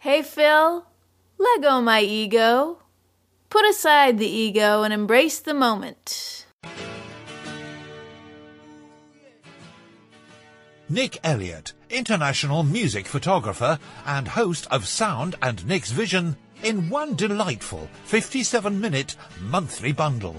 Hey Phil, let go my ego. Put aside the ego and embrace the moment. Nick Elliott, international music photographer and host of Sound and Nick's Vision, in one delightful 57-minute monthly bundle.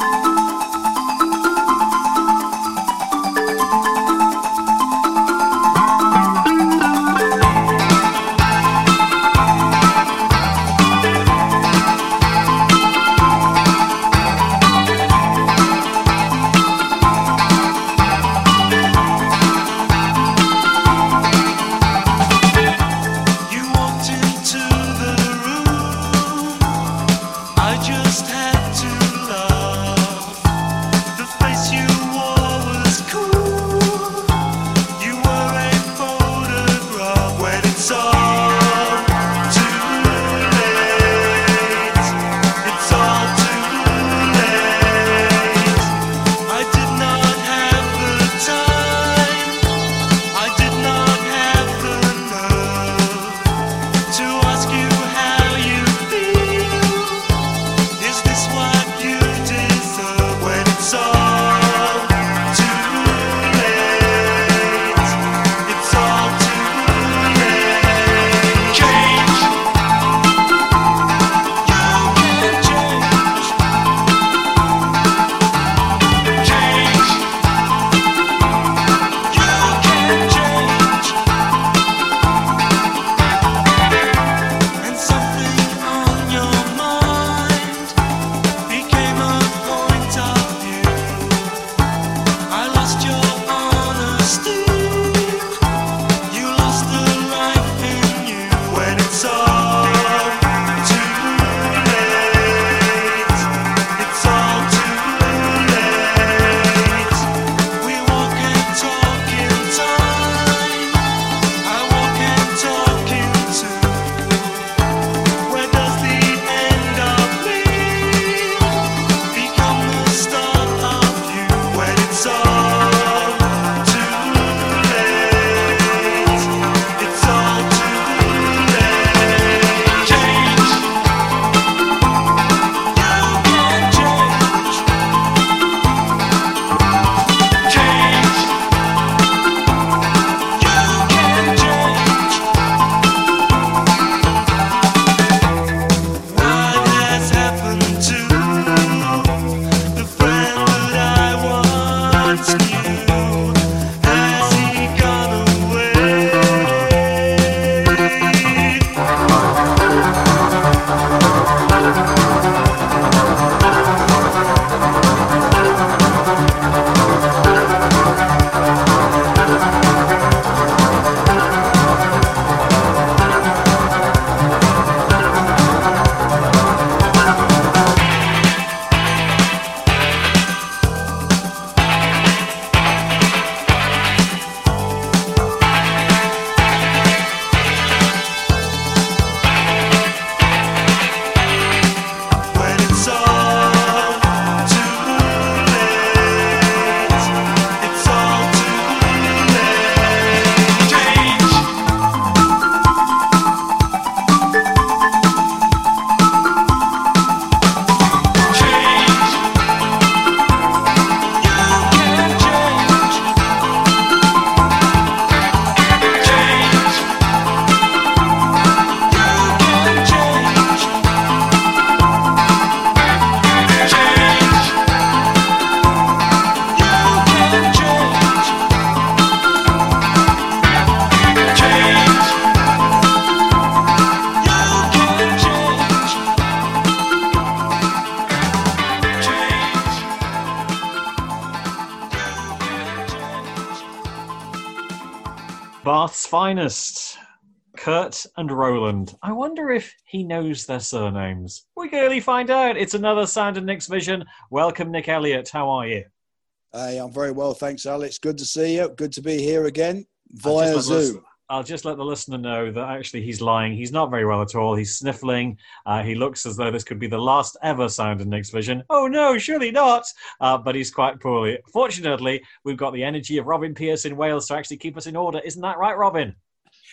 Bath's finest, Kurt and Roland. I wonder if he knows their surnames. We can really find out. It's another Sound and Nick's Vision. Welcome, Nick Elliott. How are you? Hey, I'm very well, thanks, Alex. Good to see you. Good to be here again via Zoom. I'll just let the listener know that actually he's lying. He's not very well at all. He's sniffling. He looks as though this could be the last ever Sound and Nick's Vision. Oh, no, surely not. But he's quite poorly. Fortunately, we've got the energy of Robin Pierce in Wales to actually keep us in order. Isn't that right, Robin?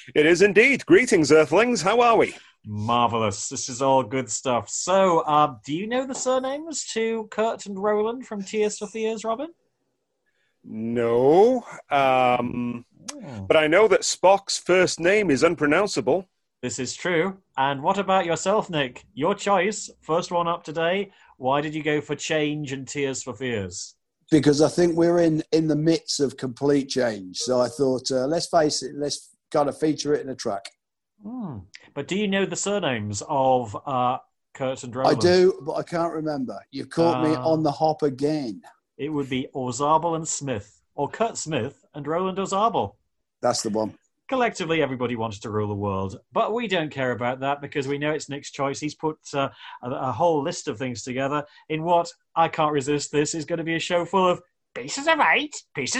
It is indeed. Greetings, Earthlings. How are we? Marvellous. This is all good stuff. So, do you know the surnames to Kurt and Roland from Tears for Fears, Robin? No. But I know that Spock's first name is unpronounceable. This is true. And what about yourself, Nick? Your choice, first one up today. Why did you go for Change and Tears for Fears? Because I think we're in the midst of complete change. So I thought, let's face it, let's kind of feature it in a track. But do you know the surnames of Kurt and Roland? I do, but I can't remember. You've caught me on the hop again. It would be Orzabal and Smith, or Kurt Smith and Roland Orzabal. That's the one. Collectively, everybody wanted to rule the world, but we don't care about that because we know it's Nick's choice. He's put a whole list of things together in what, I can't resist this, is going to be a show full of pieces of eight.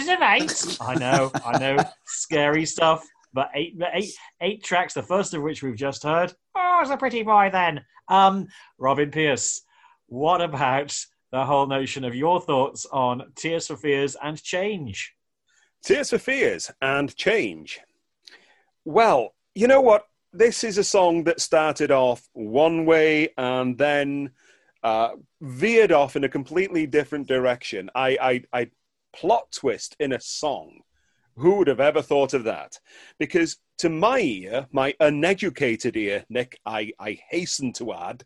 I know, scary stuff, but eight tracks, the first of which we've just heard. Oh, it's a pretty boy then. Robin Pierce, what about the whole notion of your thoughts on Tears for Fears and Change? Tears for Fears and Change. Well, you know what? This is a song that started off one way and then veered off in a completely different direction. I plot twist in a song. Who would have ever thought of that? Because to my ear, my uneducated ear, Nick, I hasten to add,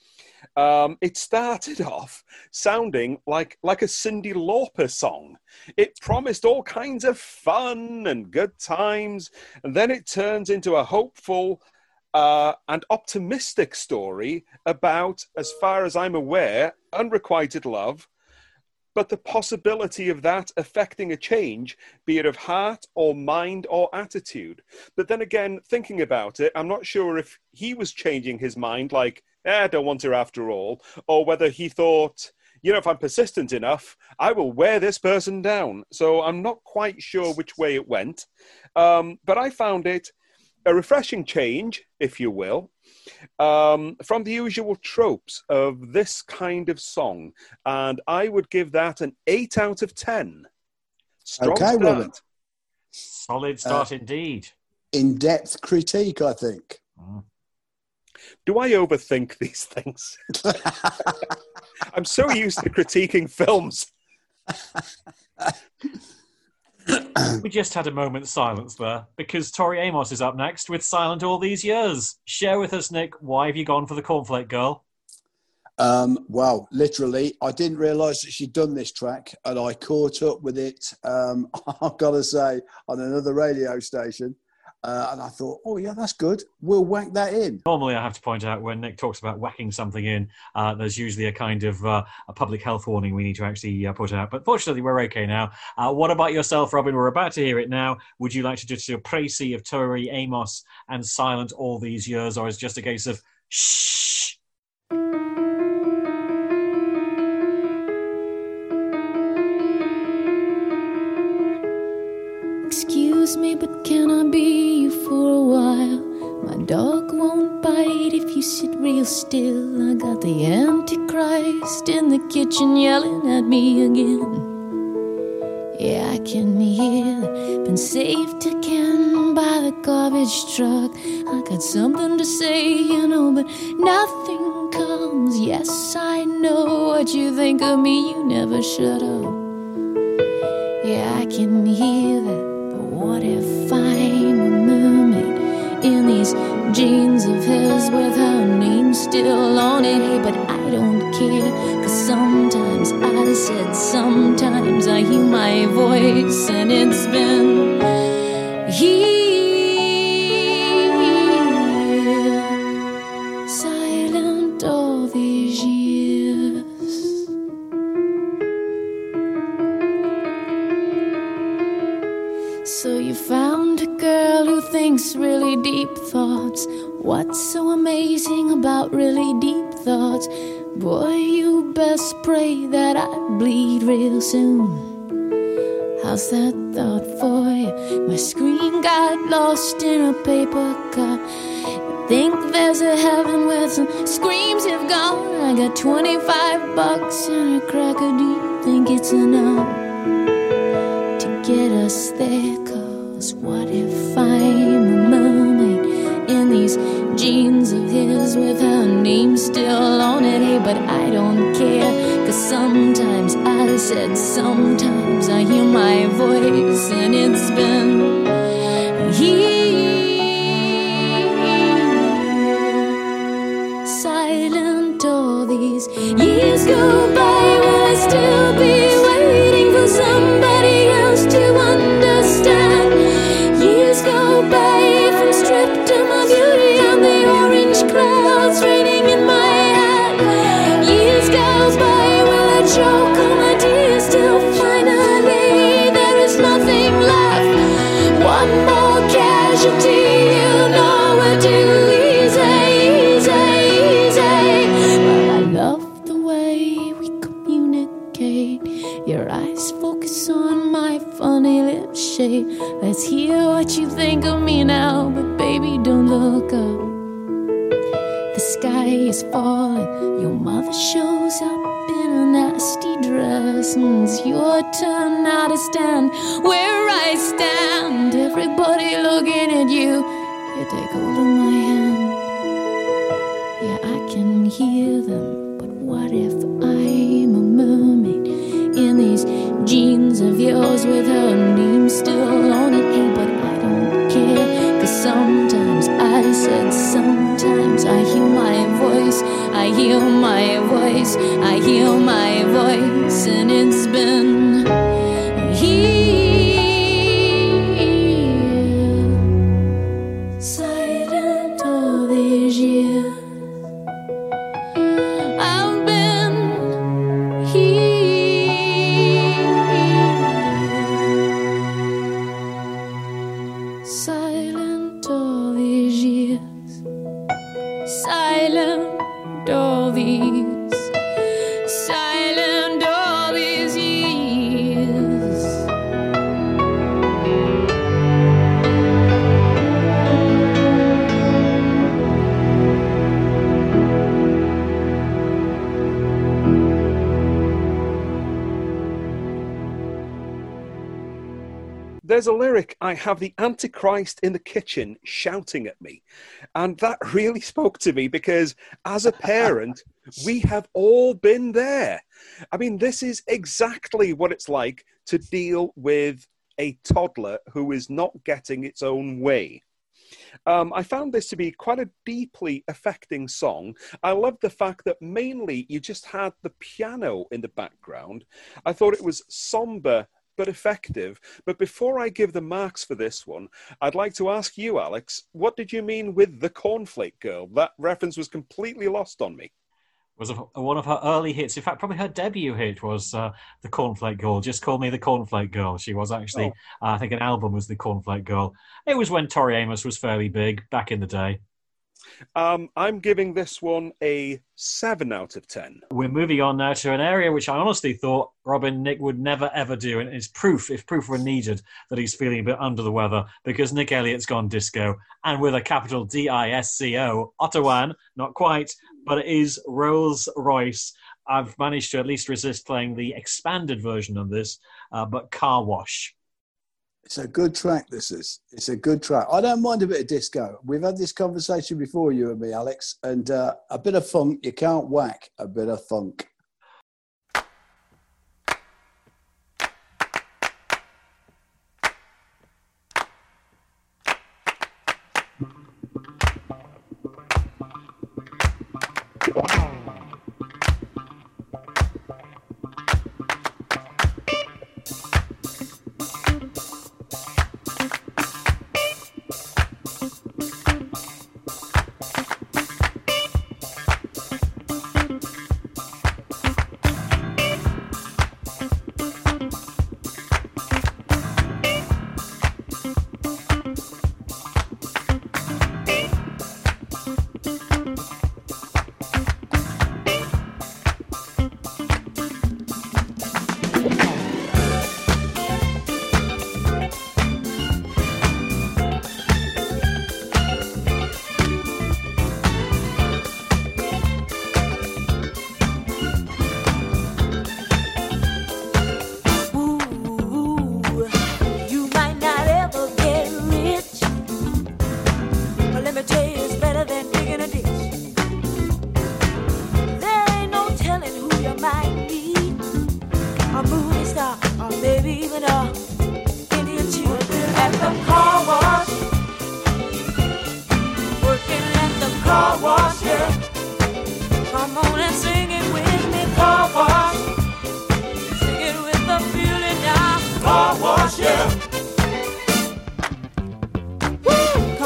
it started off sounding like a Cyndi Lauper song. It promised all kinds of fun and good times, and then it turns into a hopeful and optimistic story about, as far as I'm aware, unrequited love, but the possibility of that affecting a change, be it of heart or mind or attitude. But then again, thinking about it, I'm not sure if he was changing his mind, like, I don't want her after all, or whether he thought, if I'm persistent enough, I will wear this person down. So I'm not quite sure which way it went. But I found it a refreshing change, if you will, from the usual tropes of this kind of song. And I would give that an 8 out of 10. Strong okay, start. Robin. Solid start indeed. In-depth critique, I think. Do I overthink these things? I'm so used to critiquing films. We just had a moment's silence there because Tori Amos is up next with Silent All These Years. Share with us, Nick, why have you gone for the Cornflake Girl? Well, literally, I didn't realise that she'd done this track and I caught up with it, I've got to say, on another radio station. And I thought, oh, yeah, that's good. We'll whack that in. Normally, I have to point out when Nick talks about whacking something in, there's usually a kind of a public health warning we need to actually put out. But fortunately, we're okay now. What about yourself, Robin? We're about to hear it now. Would you like to just do a précis of Tori Amos and Silent All These Years, or is it just a case of shh? Excuse me, but can I be you for a while? My dog won't bite if you sit real still. I got the Antichrist in the kitchen yelling at me again. Yeah, I can hear, been saved again by the garbage truck. I got something to say, but nothing comes. Yes, I know what you think of me, you never shut up. Yeah, I can hear that. What if I'm a mermaid in these jeans of his with her name still on it? Hey, but I don't care, 'cause sometimes I said, sometimes I hear my voice and it's been here, silent all these years. So you found a girl who thinks really deep thoughts. What's so amazing about really deep thoughts? Boy, you best pray that I bleed real soon. How's that thought for you? My screen got lost in a paper cup. Think there's a heaven where some screams have gone. I got $25 and a cracker. Do you think it's enough to get us there? 'Cause what if I'm a jeans of his with her name still on it. Hey, but I don't care, 'cause sometimes I said, sometimes I hear my voice, and it's been silent all these years go by. Will I still be waiting for somebody else to understand? Years go by from stripped of my beauty and the orange clouds raining in my head. Years go by, will I choke on my tears till finally there is nothing left? One more casualty, you know we're too easy, easy, easy. Well, I love the way we communicate. Your eyes focus on my funny lip shape. Let's hear what you think of me now, but baby, don't look up. The sky is falling, your mother shows up in a nasty dress, and it's your turn now to stand where I stand. Everybody looking at you, you take hold of my hand. Yeah, I can hear them, but what if I'm a mermaid in these jeans of yours with her name still on it? Hey, but I don't care, 'cause sometimes I said, sometimes I hear my voice, I hear my voice, I hear my voice, and it's been here, silent all these years. I've been here, silent all these years, silent all these, silent all these years. There's a lyric, I have the Antichrist in the kitchen shouting at me. And that really spoke to me because as a parent, we have all been there. I mean, this is exactly what it's like to deal with a toddler who is not getting its own way. I found this to be quite a deeply affecting song. I loved the fact that mainly you just had the piano in the background. I thought it was somber but effective. But before I give the marks for this one, I'd like to ask you, Alex, what did you mean with the Cornflake Girl? That reference was completely lost on me. Was one of her early hits. In fact, probably her debut hit was the Cornflake Girl. Just Call Me the Cornflake Girl. She was actually, I think an album was the Cornflake Girl. It was when Tori Amos was fairly big back in the day. I'm giving this one a 7 out of 10. We're moving on now to an area which I honestly thought Nick would never ever do, and it's proof, if proof were needed, that he's feeling a bit under the weather, because Nick Elliott's gone disco, and with a capital D-I-S-C-O, Ottawan, not quite, but it is Rolls Royce. I've managed to at least resist playing the expanded version of this, but Car Wash. It's a good track, this is. It's a good track. I don't mind a bit of disco. We've had this conversation before, you and me, Alex, and a bit of funk, you can't whack a bit of funk.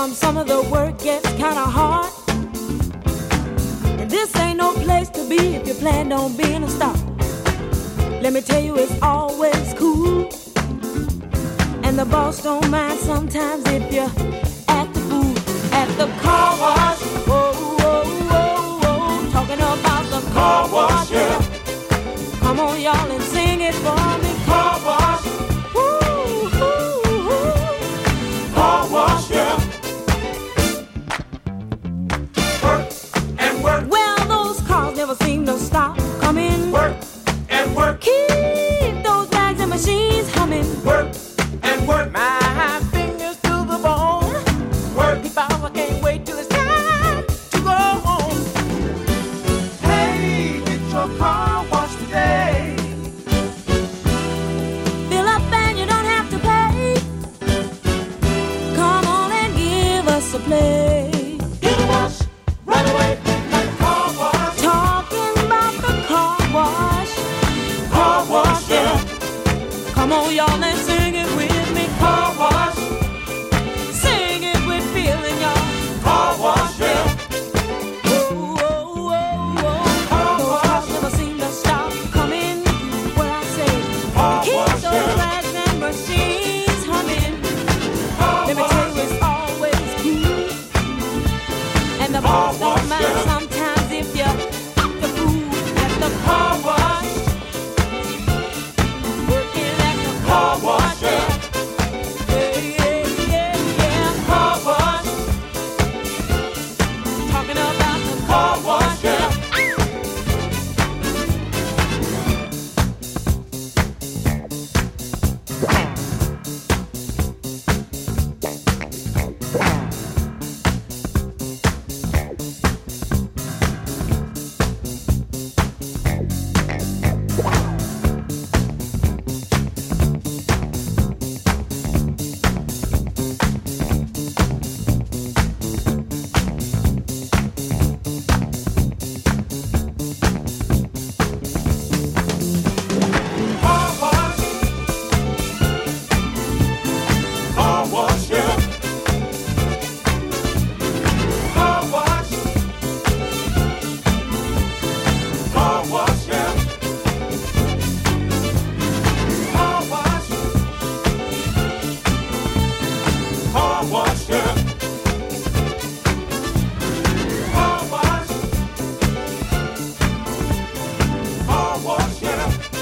some of the work gets kind of hard. And this ain't no place to be if you plan on being a star. Let me tell you, it's always cool. And the boss don't mind sometimes if you act the fool at the car wash. Whoa, whoa, whoa, whoa. Talking about the car wash, yeah. Come on, y'all, and sing it for me. Car wash. Woo, woo, woo. Car wash, yeah. Work and work. Well, those cars never seem to stop coming. Work and work. Keep those bags and machines humming. Work and work. My fingers to the bone. Work. If I can't wait till it's time to go home. Hey, get your car washed today. Fill up and you don't have to pay. Come on and give us a play. Get a wash right away like a car wash. Talking about the car wash. Car wash, yeah. Come on, y'all, and sing it with me. Car wash. Sing it with feeling, y'all. Car wash, yeah. Whoa, whoa, whoa, whoa. Those cars never seem to stop coming. What I say, keep those bags and machines humming. Let me tell you, it's always cool. And the boss don't mind sometimes if you act the fool at the car wash. Working at the car wash, yeah. Yeah, yeah, yeah, yeah. Car wash. Talking about the car wash, yeah. Car wash. Car wash, yeah. Car wash. Car wash, yeah. Car wash. Car wash, yeah. Car wash. Car wash, yeah.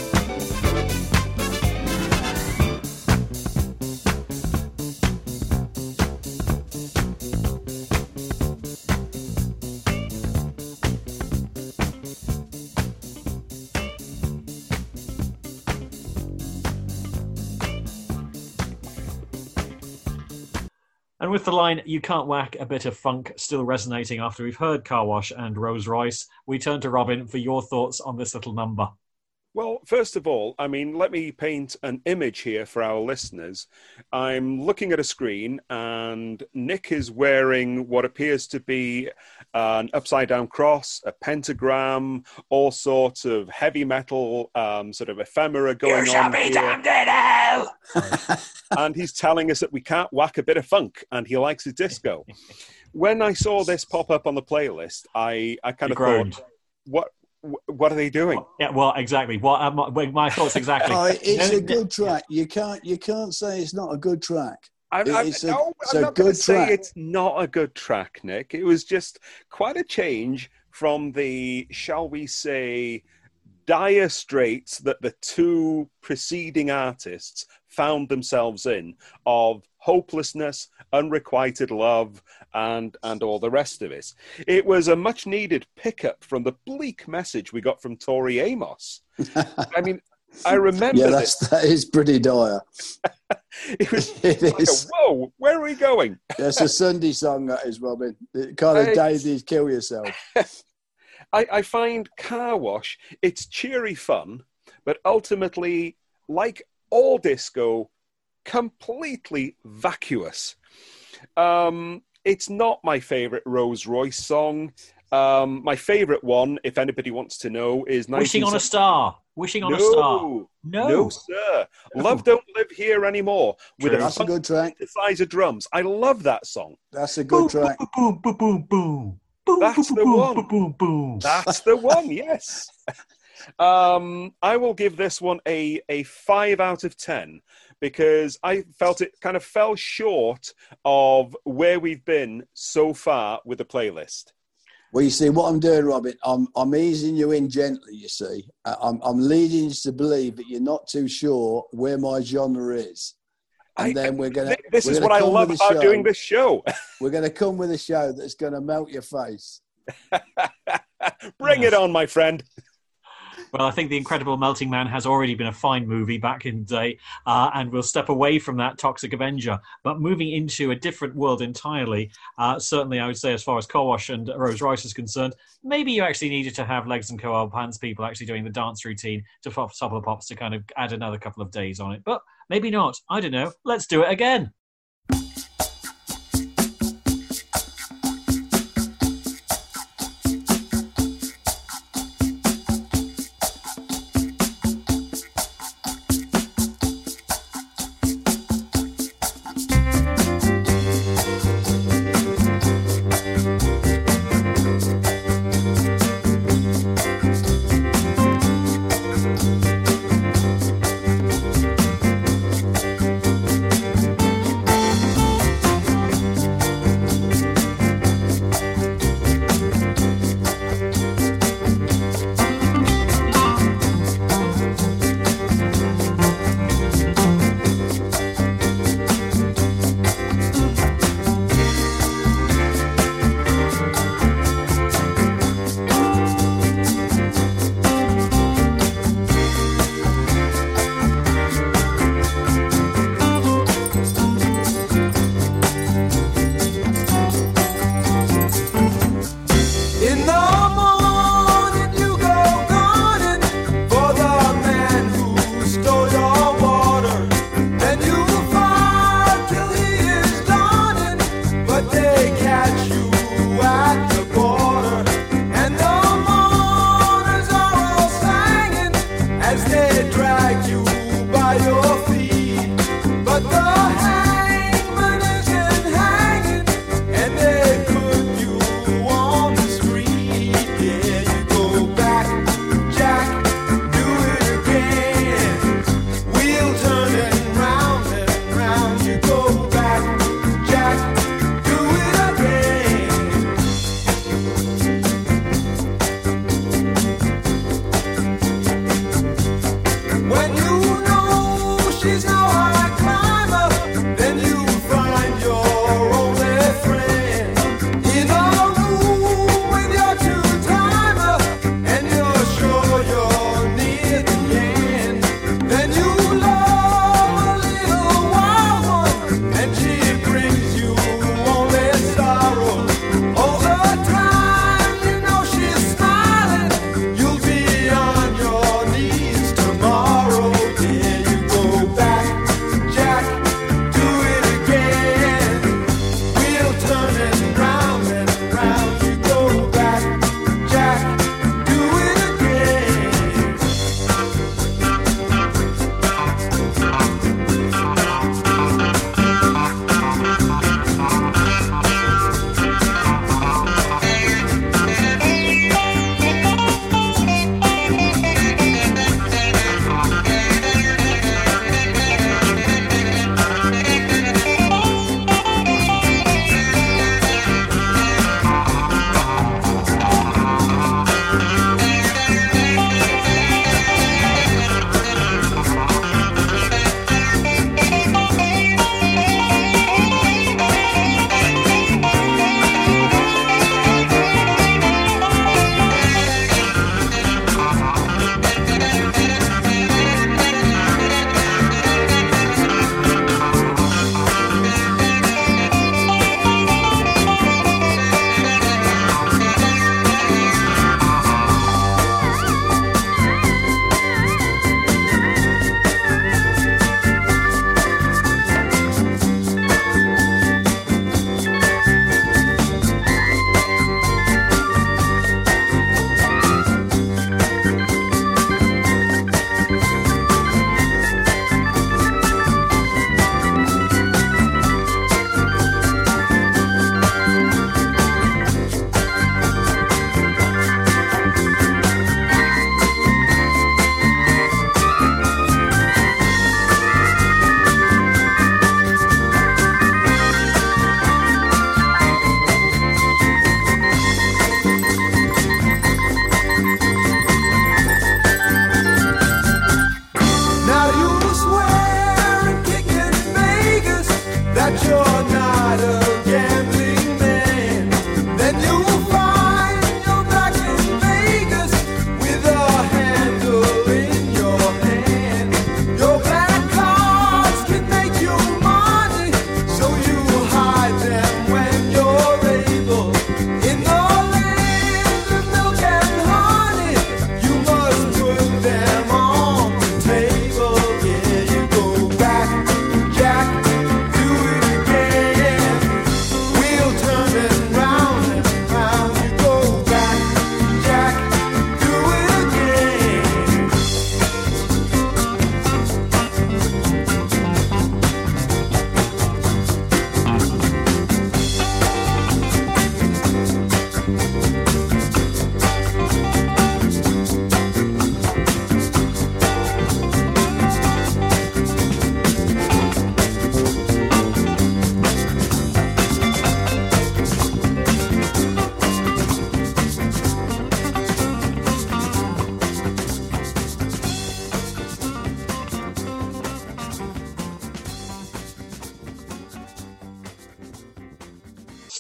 And with the line, "You can't whack a bit of funk," still resonating after we've heard Car Wash and Rose Royce, we turn to Robin for your thoughts on this little number. Well, first of all, I mean, let me paint an image here for our listeners. I'm looking at a screen and Nick is wearing what appears to be an upside-down cross, a pentagram, all sorts of heavy metal sort of ephemera going on here. And he's telling us that we can't whack a bit of funk and he likes his disco. When I saw this pop up on the playlist, I kind of thought, what are they doing? Yeah, well, exactly. My thoughts exactly. It's a good track. You can't say it's not a good track. I'm not going to say it's not a good track, Nick. It was just quite a change from the, shall we say, dire straits that the two preceding artists found themselves in, of hopelessness, unrequited love, and all the rest of it. It was a much needed pickup from the bleak message we got from Tori Amos. I mean, I remember that is pretty dire. It is. Whoa, where are we going? That's a Sunday song, that is, Robin. It kind of days kill yourself. I find Car Wash, it's cheery fun, but ultimately, like all disco, completely vacuous. It's not my favourite Rose Royce song. My favourite one, if anybody wants to know, is Wishing on a Star. Wishing on a Star. No, sir. Love Don't Live Here Anymore. With That's a good track. Synthesizer drums. I love that song. That's a good track. Boom, boom, boom, boom. Boom, That's boom, the boom, one. Boom, boom, boom. That's the one, yes. I will give this one a 5 out of 10 because I felt it kind of fell short of where we've been so far with the playlist. Well, you see, what I'm doing, Robin, I'm easing you in gently, you see. I'm leading you to believe that you're not too sure where my genre is. And then we're going to... This is what I love about doing this show. We're going to come with a show that's going to melt your face. Bring it on, my friend. Well, I think The Incredible Melting Man has already been a fine movie back in the day, and we'll step away from that Toxic Avenger. But moving into a different world entirely, certainly I would say as far as Kowash and Rose Rice is concerned, maybe you actually needed to have Legs and Co-op Hands people actually doing the dance routine to Top of the Pops to kind of add another couple of days on it. But maybe not. I don't know. Let's do it again.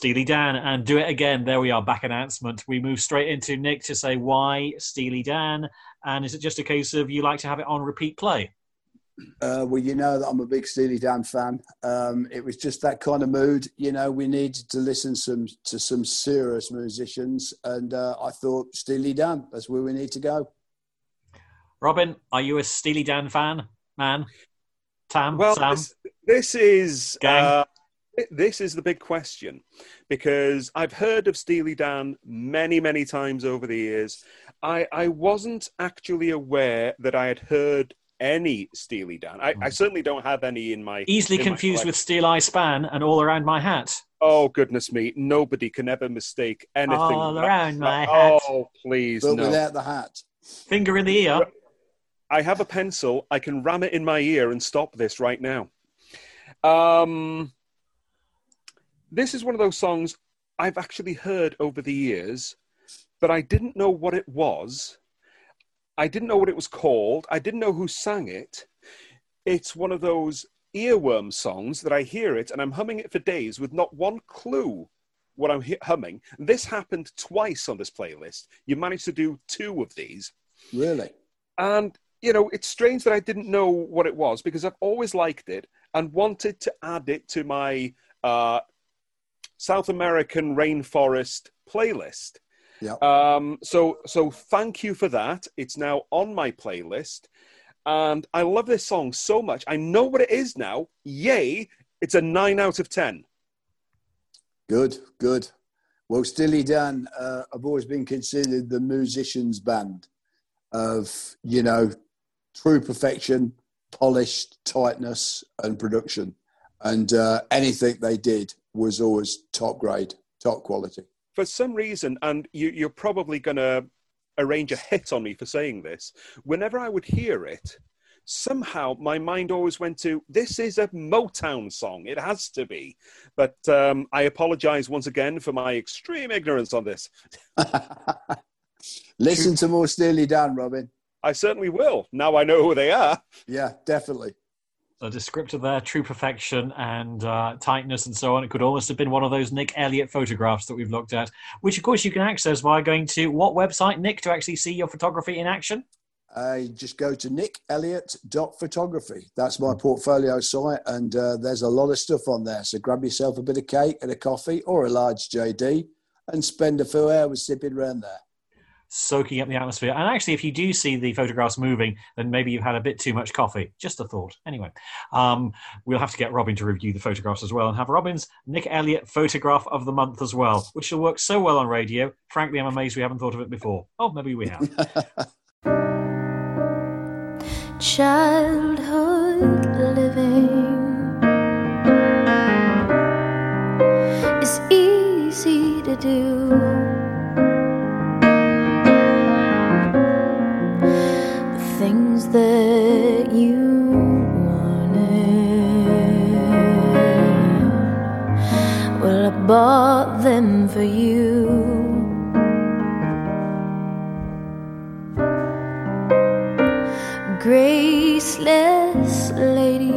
Steely Dan, and do it again. There we are, back announcement. We move straight into Nick to say why Steely Dan, and is it just a case of you like to have it on repeat play? Well, you know that I'm a big Steely Dan fan. It was just that kind of mood. You know, we needed to listen to some serious musicians, and I thought Steely Dan, that's where we need to go. Robin, are you a Steely Dan fan, man? Tam, Well, Sam? this is Gang? this is the big question, because I've heard of Steely Dan many, many times over the years. I wasn't actually aware that I had heard any Steely Dan. I certainly don't have any in my... Easily confused with Steel Eye Span and All Around My Hat. Oh, goodness me. Nobody can ever mistake anything. All around my hat. Oh, please, But no. without the hat. Finger in the ear. I have a pencil. I can ram it in my ear and stop this right now. This is one of those songs I've actually heard over the years, but I didn't know what it was. I didn't know what it was called. I didn't know who sang it. It's one of those earworm songs that I hear it and I'm humming it for days with not one clue what I'm humming. This happened twice on this playlist. You managed to do 2 of these. Really? And, you know, it's strange that I didn't know what it was, because I've always liked it and wanted to add it to my South American rainforest playlist. Yeah. So thank you for that. It's now on my playlist. And I love this song so much. I know what it is now. Yay. It's a 9 out of 10. Good. Well, Steely Dan, I've always been considered the musician's band of, you know, true perfection, polished tightness and production. And anything they did was always top grade, top quality. For some reason, and you're probably going to arrange a hit on me for saying this, whenever I would hear it, somehow my mind always went to, this is a Motown song. It has to be. But I apologize once again for my extreme ignorance on this. Listen to more Steely Dan, Robin. I certainly will. Now I know who they are. Yeah, definitely. A descriptor there, true perfection and tightness and so on. It could almost have been one of those Nick Elliott photographs that we've looked at, which, of course, you can access by going to what website, Nick, to actually see your photography in action? Just go to nickelliott.photography. That's my portfolio site, and there's a lot of stuff on there. So grab yourself a bit of cake and a coffee or a large JD and spend a few hours sipping around there. Soaking up the atmosphere. And actually, if you do see the photographs moving, then maybe you've had a bit too much coffee. Just a thought. Anyway, we'll have to get Robin to review the photographs as well and have Robin's Nick Elliott photograph of the month as well, which will work so well on radio. Frankly, I'm amazed we haven't thought of it before. Oh, maybe we have. Childhood living is easy to do. The things that you wanted, well, I bought them for you. Graceless lady,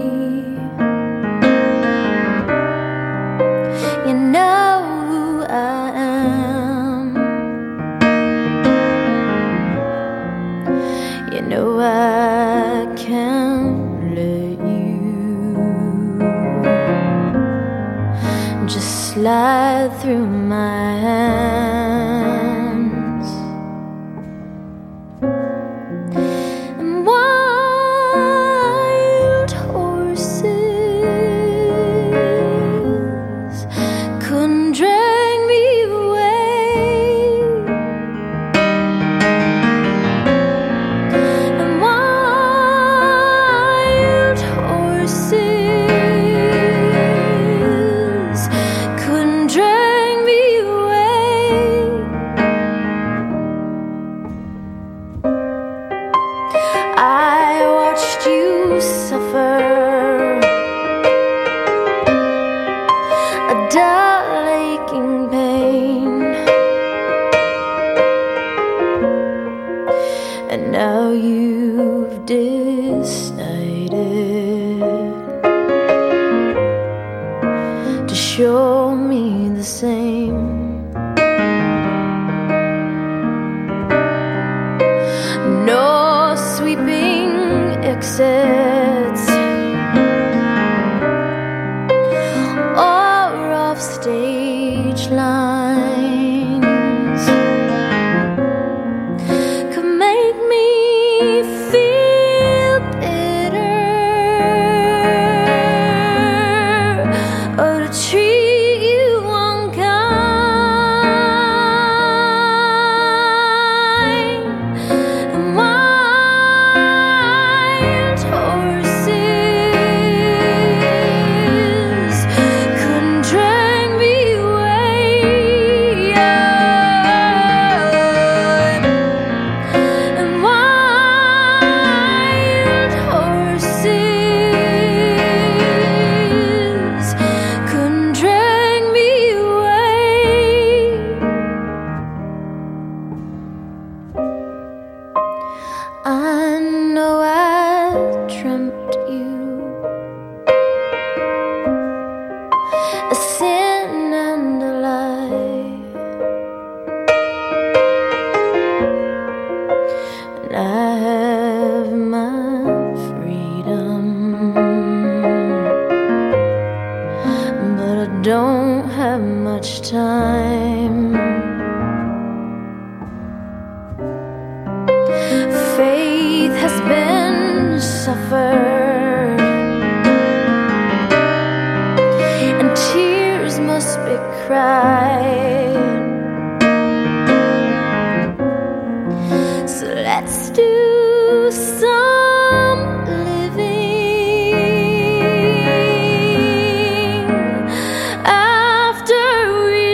you know who I am. You know I can't let you just slide through my hands. Show me the same. suffered, and tears must be cried. So let's do some living after we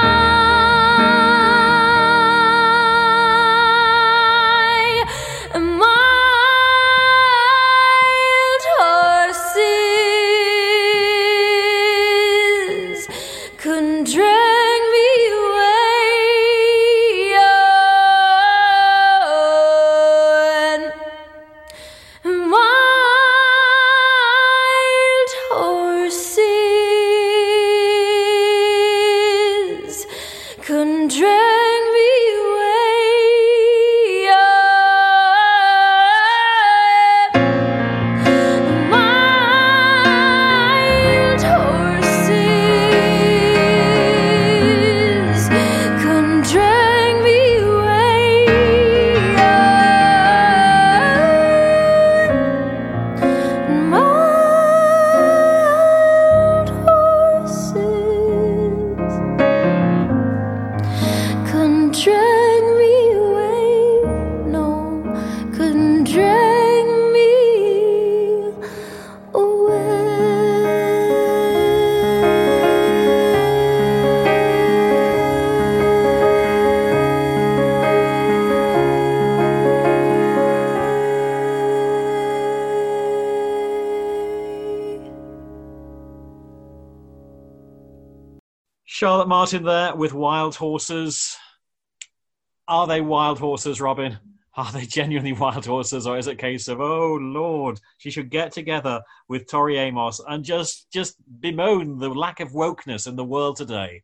die. And wild horses couldn't drag me away. And wild horses couldn't drag me away. Wild horses couldn't drag me away. Wild horses couldn't drag me away. No, couldn't drag me away. Charlotte Martin there with Wild Horses. Are they wild horses, Robin? Are they genuinely wild horses, or is it a case of, oh Lord, she should get together with Tori Amos and just bemoan the lack of wokeness in the world today?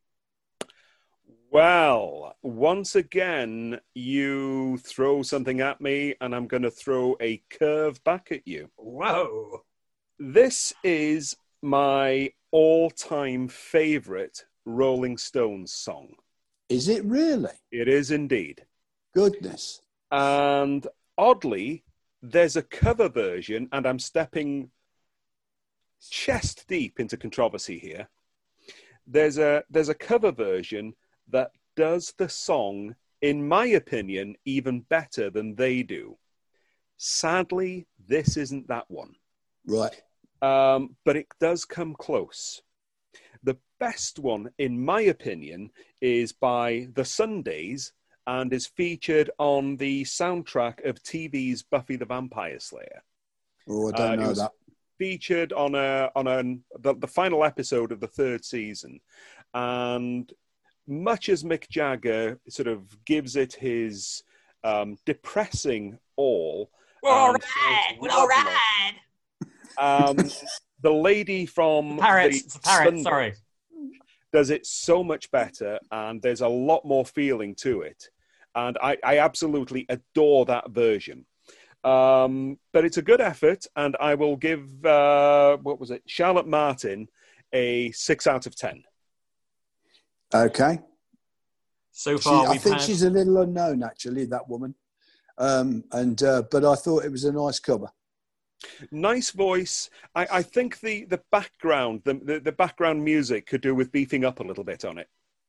Well, once again, you throw something at me, and I'm going to throw a curve back at you. Whoa! This is my all-time favourite Rolling Stones song. Is it really? It is indeed. Goodness. And oddly, there's a cover version, and I'm stepping chest deep into controversy here. There's a cover version that does the song, in my opinion, even better than they do. Sadly, this isn't that one. Right. But it does come close. The best one, in my opinion, is by The Sundays and is featured on the soundtrack of TV's Buffy the Vampire Slayer. Oh, I don't know that. Featured on the final episode of the third season, and much as Mick Jagger sort of gives it his depressing all. We're all right. We're all right. The lady from Parrots. Sundays Sorry. does it so much better, and there's a lot more feeling to it. And I absolutely adore that version. But it's a good effort, and I will give, Charlotte Martin a 6 out of 10. Okay. So far, I think she's a little unknown, actually, that woman. But I thought it was a nice cover. Nice voice. I think the background, the background music could do with beefing up a little bit on it.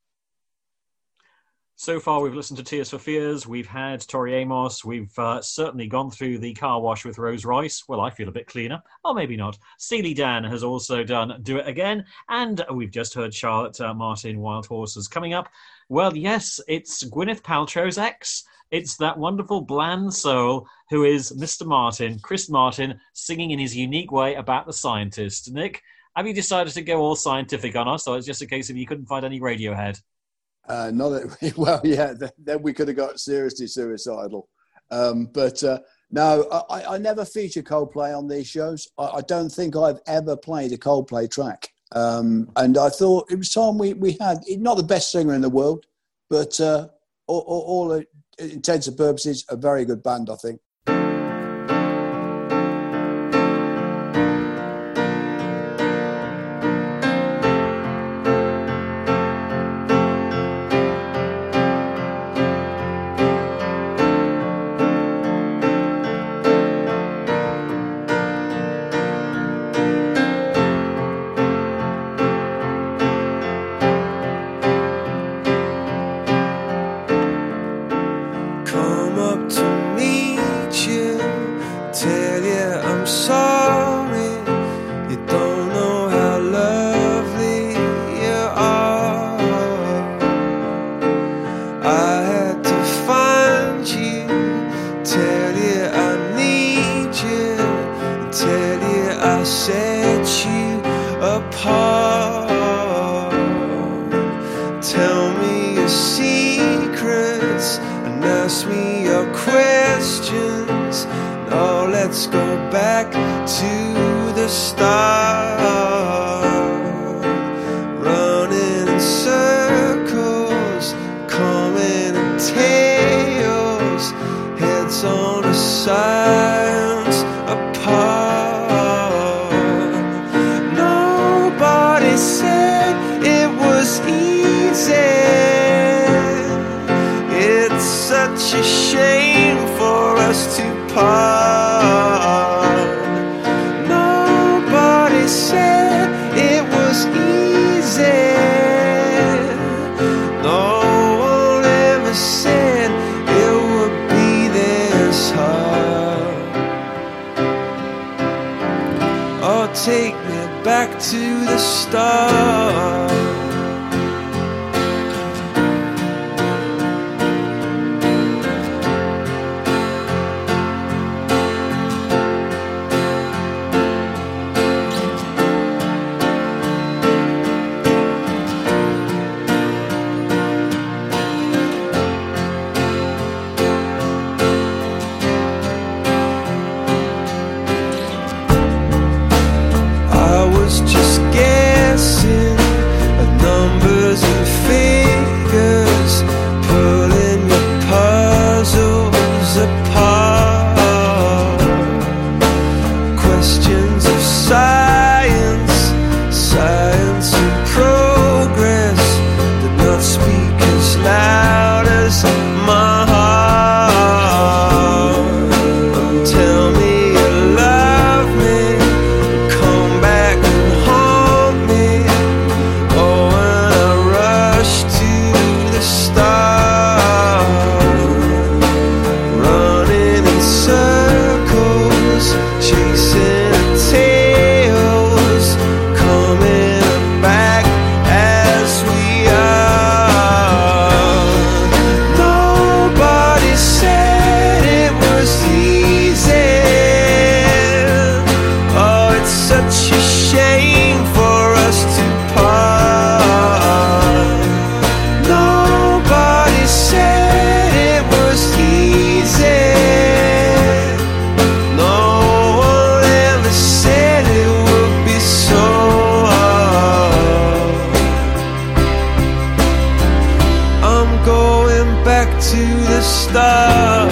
So far, we've listened to Tears for Fears. We've had Tori Amos. We've certainly gone through the car wash with Rose Royce. Well, I feel a bit cleaner. Or maybe not. Steely Dan has also done Do It Again. And we've just heard Charlotte Martin, Wild Horses. Coming up, well, yes, it's Gwyneth Paltrow's ex. It's that wonderful bland soul who is Mr. Martin, Chris Martin, singing in his unique way about the scientist. Nick, have you decided to go all scientific on us, or it's just a case of you couldn't find any Radiohead? Then we could have got seriously suicidal. No, I never feature Coldplay on these shows. I don't think I've ever played a Coldplay track. And I thought it was time we had, not the best singer in the world, but all intents and purposes, a very good band, I think. let's go back to the start. Running in circles, coming in tails, heads on the sides apart. Nobody said it was easy. It's such a shame for us to part. Nobody said it was easy. No one ever said it would be this hard. Oh, take me back to the start. I was just guessing at numbers and figures, pulling the puzzles apart. Questions of science, science and progress did not speak as loud as my heart. Tell me you love me, come back and haunt me. Oh, when I rush to the start, running in circles, chasing tails, coming back as we are. Nobody said it was easy. Oh, it's such a shame for us to part. Nobody said it was easy. No one ever said it would be so hard. I'm going back to the start.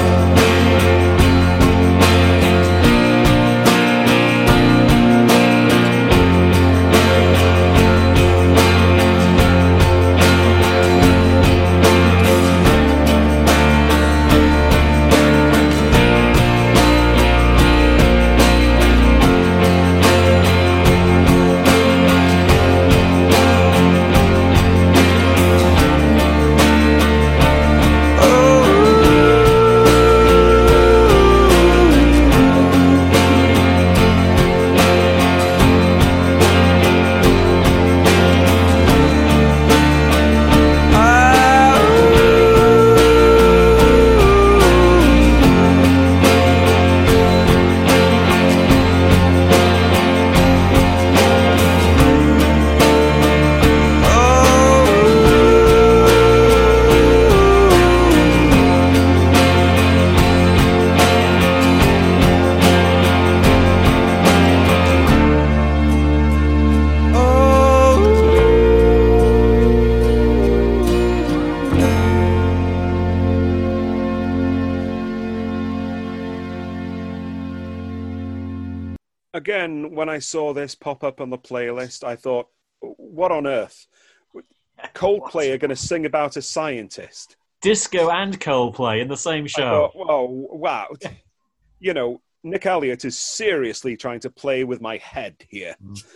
Again, when I saw this pop up on the playlist, I thought, what on earth? Coldplay are going to sing about a scientist. Disco and Coldplay in the same I show. thought, well, wow. You know, Nick Elliott is seriously trying to play with my head here.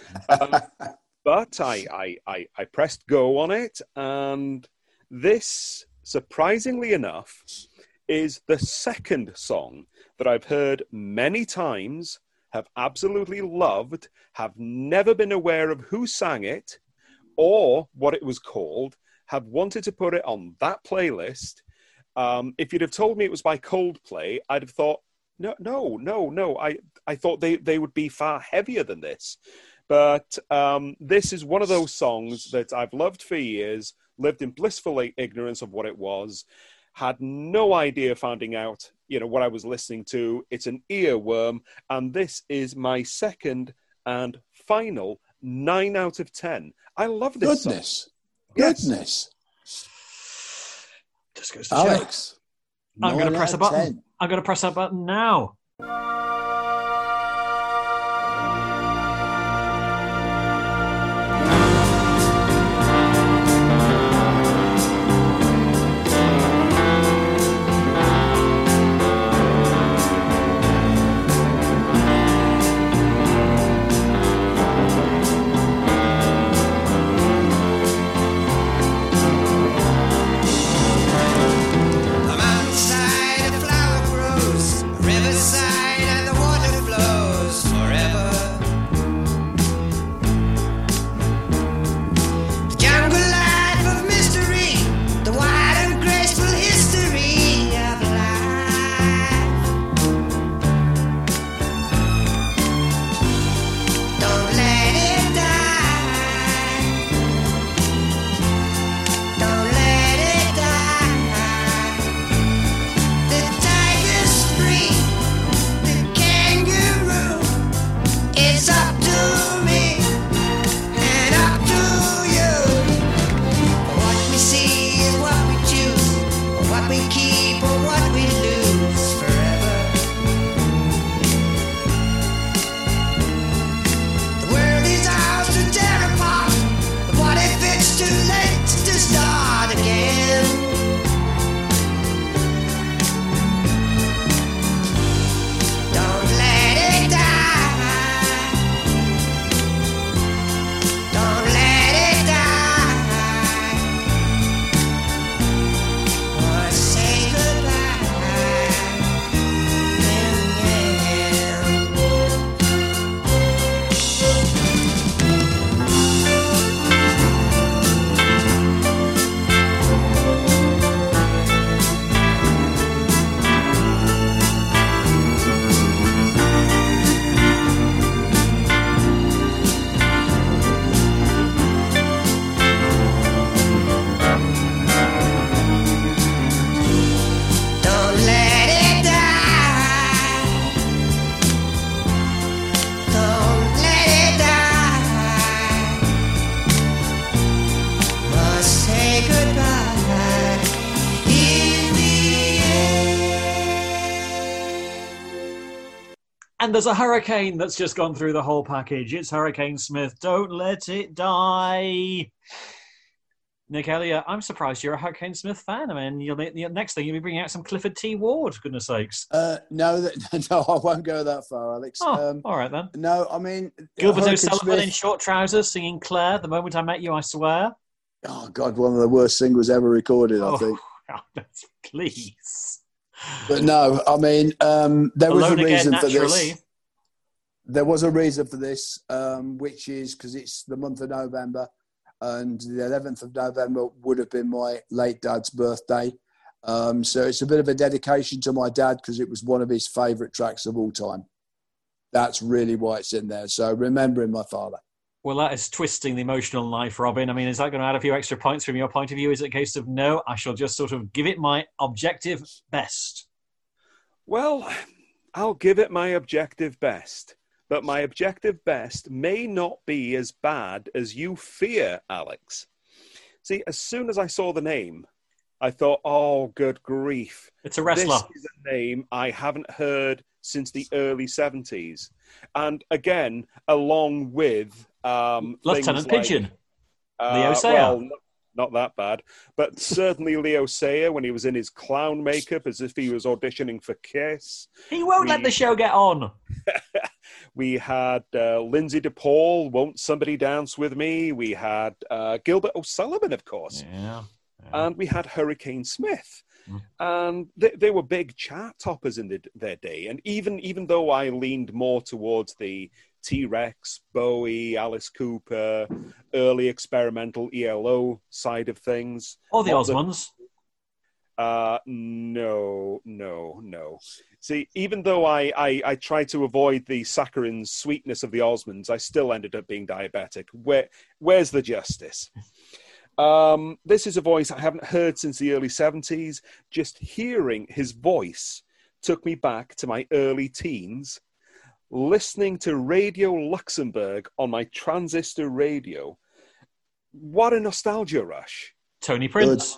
But I pressed go on it, and this, surprisingly enough, is the second song that I've heard many times, have absolutely loved, have never been aware of who sang it or what it was called, have wanted to put it on that playlist. If you'd have told me it was by Coldplay, I'd have thought, no. I thought they would be far heavier than this. But this is one of those songs that I've loved for years, lived in blissful ignorance of what it was, Had no idea finding out, what I was listening to. It's an earworm, and this is my second and final 9 out of 10. I love this song. Goodness. Just goes to show. Alex. I'm going to 9 press a out of button. 10. I'm going to press that button now. A mountainside, a flower grows, a riverside, and the water flows forever. The jungle life of mystery, the wide and graceful history of life. Don't let it die. Don't let it die. The tiger's free, the kangaroo. It's up to me and up to you. What we see is what we choose, what we keep or what we lose forever. The world is ours to tear apart, but what if it's too late to start again? Don't let it die. Don't let it die. Wanna say goodbye. Don't let it die. Don't let it die. Must say goodbye in the end. And there's a hurricane that's just gone through the whole package. It's Hurricane Smith. Don't let it die. Nick Elliott, I'm surprised you're a Hurricane Smith fan. I mean, next thing you'll be bringing out some Clifford T. Ward, goodness sakes. No, I won't go that far, Alex. Oh, all right then. No, I mean... Gilbert Hurricane O'Sullivan in Smith- short trousers singing Claire, the moment I met you, I swear. Oh, God, one of the worst singles ever recorded, I think. Please. But no, I mean, there was Alone a again, reason for naturally. this. There was a reason for this, which is because it's the month of November, and the 11th of November would have been my late dad's birthday. So it's a bit of a dedication to my dad because it was one of his favourite tracks of all time. That's really why it's in there. So remembering my father. Well, that is twisting the emotional knife, Robin. I mean, is that going to add a few extra points from your point of view? Is it a case of no, I shall just sort of give it my objective best? Well, I'll give it my objective best. But my objective best may not be as bad as you fear, Alex. See, as soon as I saw the name, I thought, oh, good grief. It's a wrestler. This is a name I haven't heard since the early 70s. And again, along with... Lieutenant things Pigeon. Like, Leo Sayer. Well, not that bad. But certainly Leo Sayer when he was in his clown makeup as if he was auditioning for Kiss. He won't let the show get on. We had Lindsay DePaul, Won't Somebody Dance With Me? We had Gilbert O'Sullivan, of course. Yeah. And we had Hurricane Smith. And they were big chart toppers in their day. And even though I leaned more towards the T-Rex, Bowie, Alice Cooper, early experimental ELO side of things. Or the Osmonds. No. See, even though I tried to avoid the saccharine sweetness of the Osmonds, I still ended up being diabetic. Where's the justice? This is a voice I haven't heard since the early 70s. Just hearing his voice took me back to my early teens, listening to Radio Luxembourg on my transistor radio. What a nostalgia rush. Tony Prince.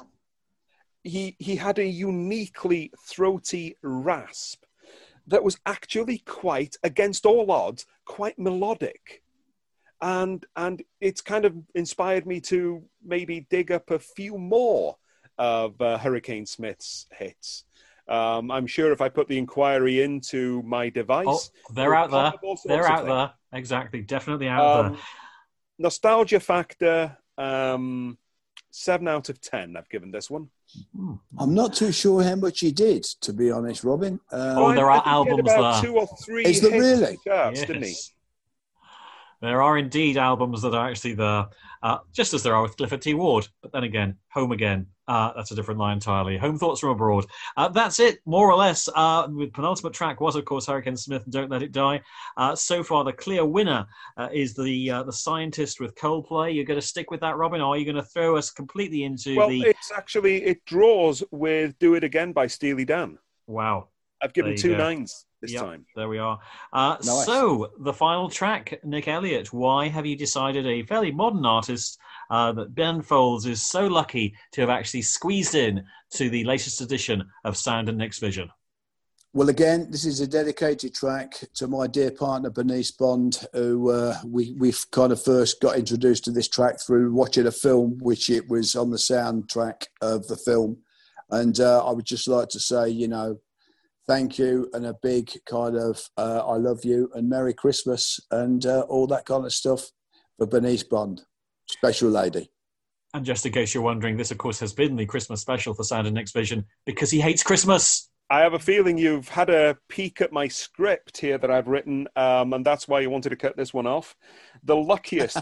He had a uniquely throaty rasp that was actually quite, against all odds, quite melodic. And it's kind of inspired me to maybe dig up a few more of Hurricane Smith's hits. I'm sure if I put the inquiry into my device... they're out there. They're out there. Exactly. Definitely out there. Nostalgia factor, 7 out of 10 I've given this one. I'm not too sure how much he did, to be honest, Robin. There are albums there. 2 or 3 Is there really? Charts, Yes. didn't he? There are indeed albums that are actually there, just as there are with Clifford T. Ward. But then again, Home Again, that's a different line entirely. Home Thoughts from Abroad. That's it, more or less. The penultimate track was, of course, Hurricane Smith and Don't Let It Die. So far, the clear winner is the Scientist with Coldplay. You're going to stick with that, Robin, or are you going to throw us completely into it draws with Do It Again by Steely Dan. Wow. I've given 2 9s this time. There we are. Nice. So, the final track, Nick Elliott. Why have you decided a fairly modern artist that Ben Folds is so lucky to have actually squeezed in to the latest edition of Sound and Nick's Vision? Well, again, this is a dedicated track to my dear partner, Bernice Bond, who we've kind of first got introduced to this track through watching a film, which it was on the soundtrack of the film. And I would just like to say, thank you, and a big kind of I love you and Merry Christmas and all that kind of stuff for Bernice Bond. Special lady. And just in case you're wondering, this, of course, has been the Christmas special for Sound and Nick's Vision because he hates Christmas. I have a feeling you've had a peek at my script here that I've written, and that's why you wanted to cut this one off. The luckiest,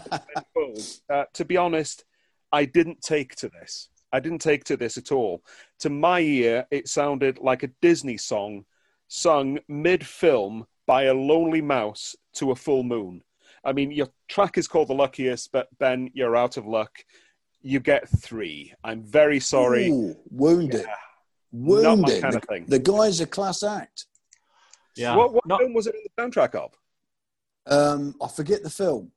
to be honest, I didn't take to this. I didn't take to this at all. To my ear, it sounded like a Disney song sung mid-film by a lonely mouse to a full moon. I mean, your track is called The Luckiest, but Ben, you're out of luck. You get 3. I'm very sorry. Ooh, wounded. Yeah. Wounded. Not my kind of thing. The guy's a class act. Yeah. What film was it in the soundtrack of? I forget the film.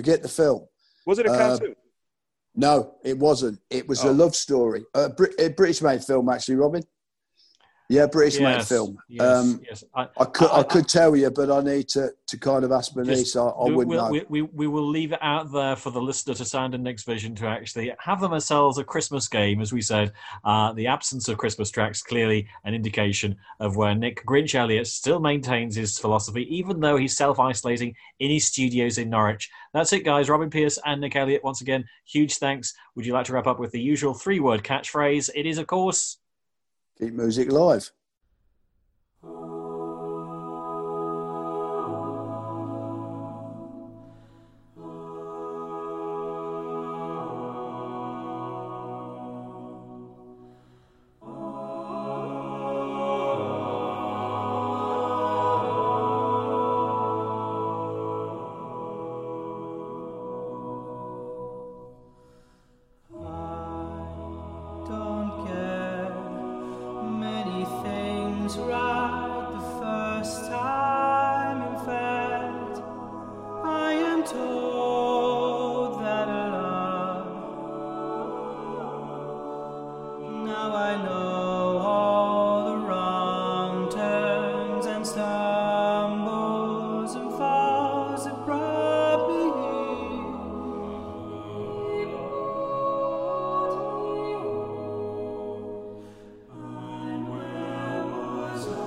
Was it a cartoon? No, it wasn't. It was a love story. A British-made film, actually, Robin. Yeah, British-made film. Yes. I could tell you, but I need to kind of ask Bernice. I wouldn't know. We will leave it out there for the listener to Sound and Nick's Vision to actually have themselves a Christmas game, as we said. The absence of Christmas tracks clearly an indication of where Nick Grinch Elliott still maintains his philosophy, even though he's self-isolating in his studios in Norwich. That's it, guys. Robin Pierce and Nick Elliott, once again, huge thanks. Would you like to wrap up with the usual 3-word catchphrase? It is, of course... Keep music live. Was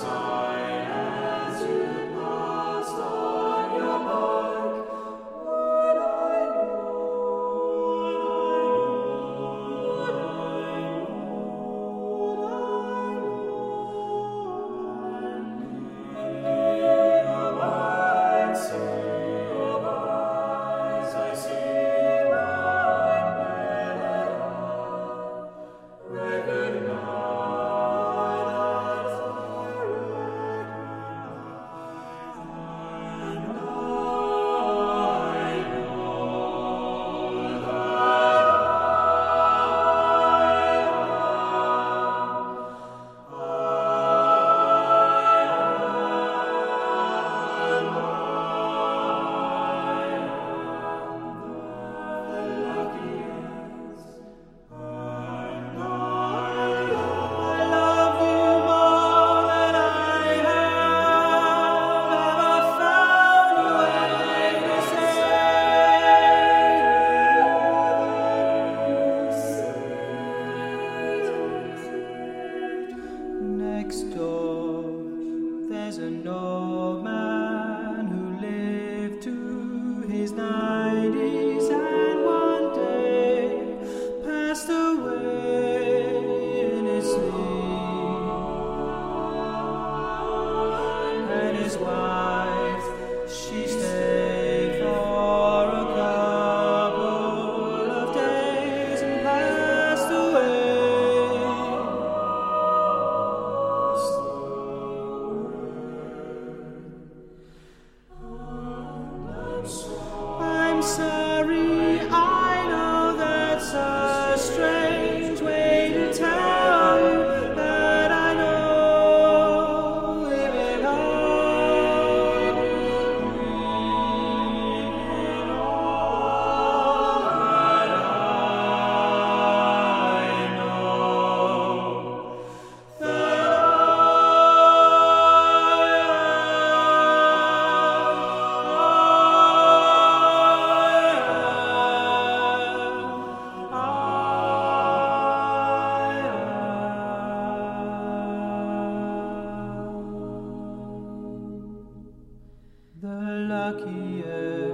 luckiest.